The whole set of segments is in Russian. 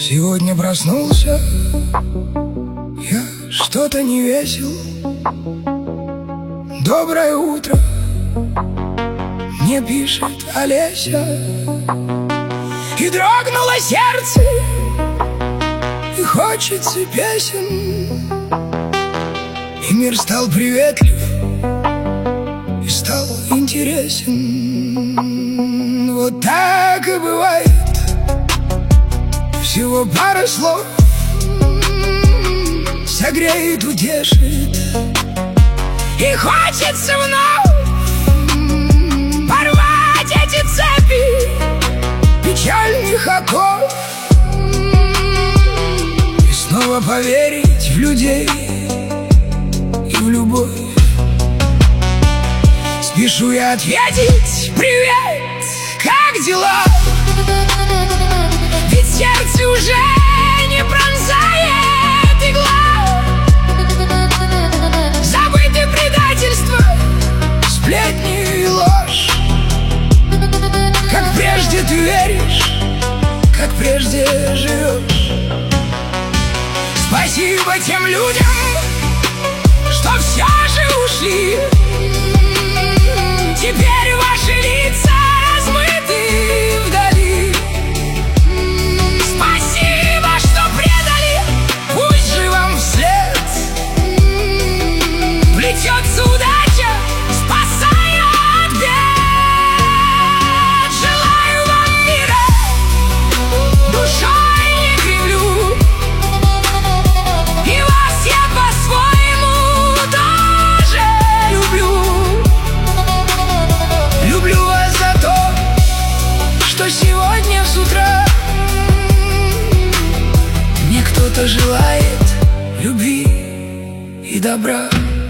Сегодня проснулся, я что-то не весел. Доброе утро, мне пишет Олеся. И дрогнуло сердце, и хочется песен. И мир стал приветлив, и стал интересен. Вот так и бывает, всего пара слов согреет, утешит. И хочется вновь порвать эти цепи печальных оков и снова поверить в людей и в любовь. Спешу я ответить: привет, как дела? Ведь сердце уже не пронзает игла. Забыты предательства, сплетни и ложь. Как прежде ты веришь, как прежде живешь. Спасибо тем людям, что все же ушли. Теперь ваши лица размыты вдали. Спасибо, что предали, пусть же вам вслед плетется удача, спасая от бед. Желаю вам мира, душой не кривлю, и вас я по-своему тоже люблю. Люблю вас за то, что сегодня с утра мне кто-то желает любви и добра.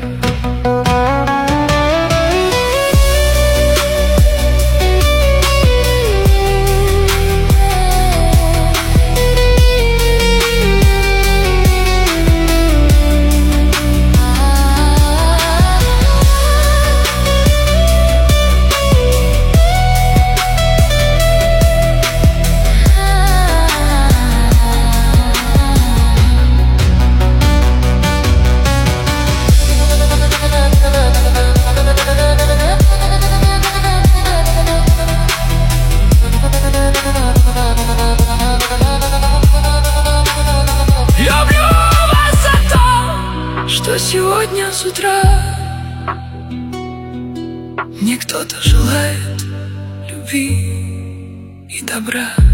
Что сегодня с утра мне кто-то желает любви и добра.